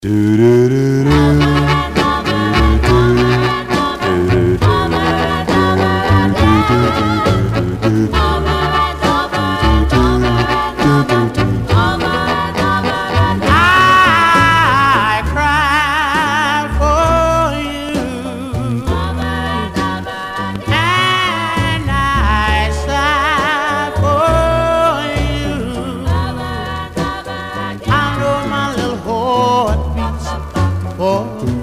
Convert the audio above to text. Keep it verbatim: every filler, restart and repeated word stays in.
Do do do do. I cry for you, and I sigh for you. I know my little heart beats for you.